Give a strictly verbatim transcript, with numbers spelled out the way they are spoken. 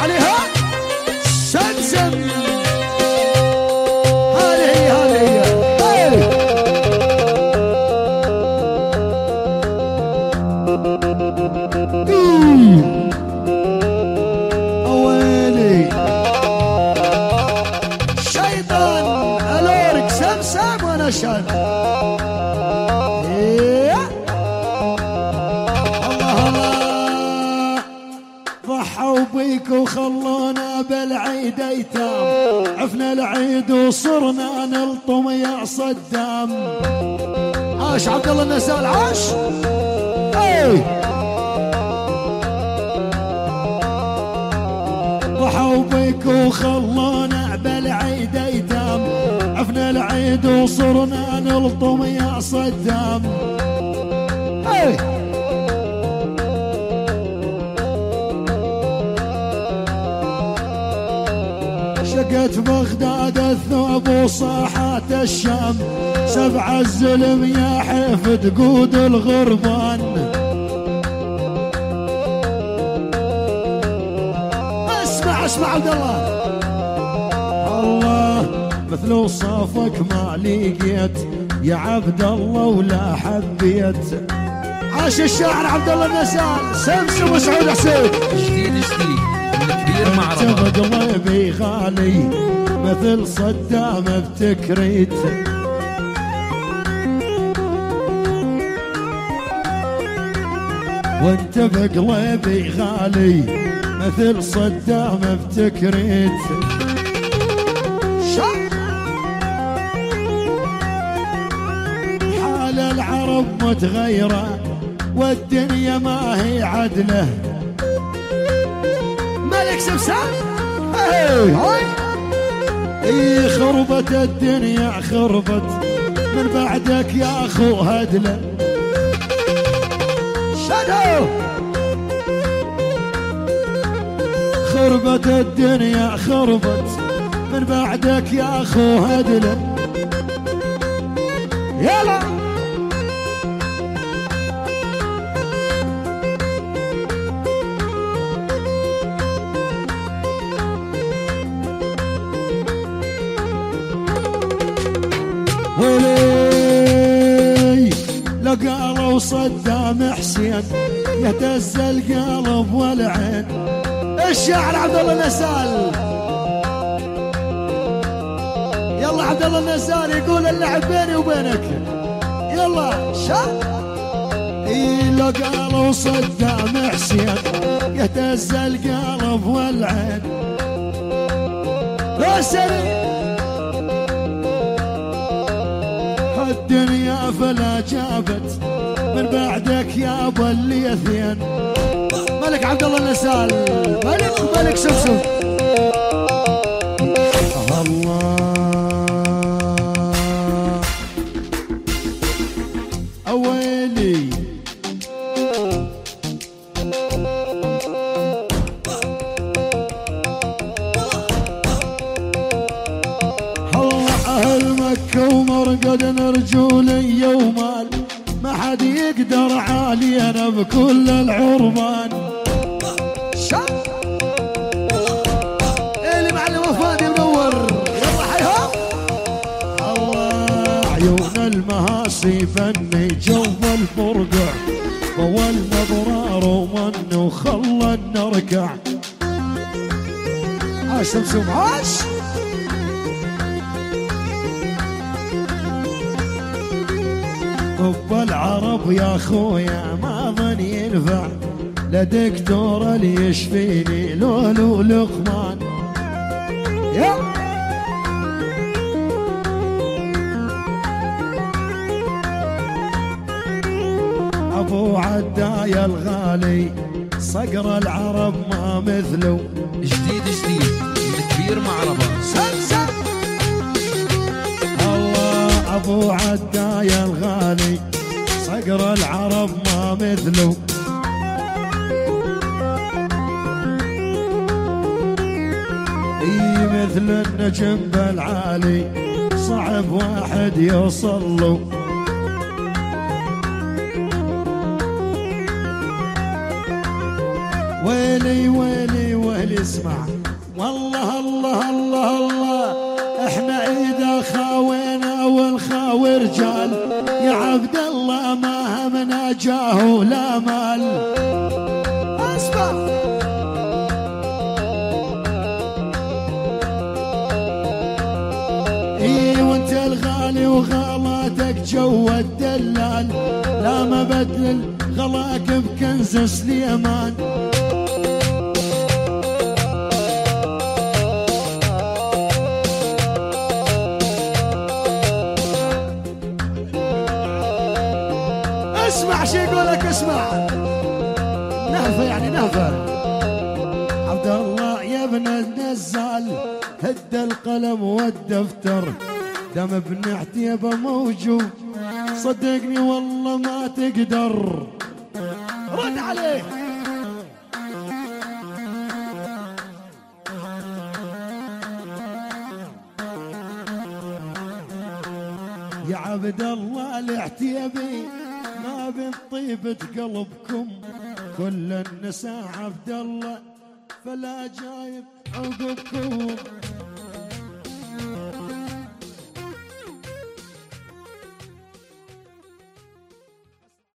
عليها سمسم. هذه هي هذه هي ويلي شيطان الورق سمسم وانا شان. الله الله ضحوا بيك وخلونا بالعيد ايتام، عفنا العيد وصرنا نلطم يا صدام. عاش عبد الله النسال عاش. اي ضحوا بيك وخلونا بالعيد ايتام، عفنا العيد وصرنا نلطم يا صدام. اي شقت بغداد الثوب وصاحات الشام، سبع الزلم يا حيف تقود الغربان. اسمع اسمع عبد الله. الله مثل وصافك ما لقيت يا عبد الله ولا حبيت. عاش الشاعر عبد الله النسال سمسم وسعود حسين. جديد جديد كبير معرض انت بقلبي غالي مثل صدام بتكريت. وانت بقلبي غالي مثل صدام بتكريت. حال العرب متغيرة والدنيا ما هي عدله. ملك سمسم اي اي خربت الدنيا خربت من بعدك يا اخو هدله. شادو خربت الدنيا خربت من بعدك يا اخو هدله. يلا ولي لقالوا صدام حسين يهتز القلب والعين. الشاعر عبد الله النسال. يلا عبد الله النسال يقول اللعب بيني وبينك. يلا شا اي لقالوا صدام حسين يهتز القلب والعين. راسل الدنيا فلا جابت من بعدك يا ابو الليثين. ملك عبد الله النسال ملك ملك سمسم. الله اويلي ومرقد رجولي ومال ما حد يقدر علينا بكل العربان. شاب اللي معلم فادي منور. يلا حيهم. الله عيون المهاسي فني جو الفرقع والمضرار ومن وخلى نركع. عاش سمسم عاش. طب العرب يا خويا ما ظن ينفع لا دكتور اللي يشفيني لولو لقمان. يا ابو عدايا الغالي صقر العرب ما مثله. جديد جديد كبير معرض سمسم. الله ابو عدايا الغالي صقر العرب ما مثله. اي مثل النجم بالعالي صعب واحد يوصل له. ويلي ويلي ويلي واهلي اسمع. والله الله الله الله احنا اذا خاوينا والخاوي رجال، يا عبد الله ما همنا جاه ولا مال. اسمع اي وانت الغالي وغلاتك جو الدلال، لا ما بدل غلاك بكنز سليمان. اسمع شي يقولك، اسمع نهفه يعني نهفه. عبد الله يا ابن النزال هد القلم والدفتر، دم ابن عتيبه موجود صدقني والله ما تقدر. رد عليه يا عبد الله العتيبي ما بين طيبة قلبكم، كل النساء عبد الله فلا جايب عقبكم.